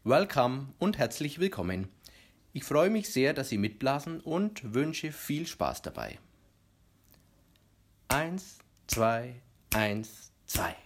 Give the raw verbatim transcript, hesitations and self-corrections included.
Welcome und herzlich willkommen. Ich freue mich sehr, dass Sie mitblasen und wünsche viel Spaß dabei. Eins, zwei, eins, zwei.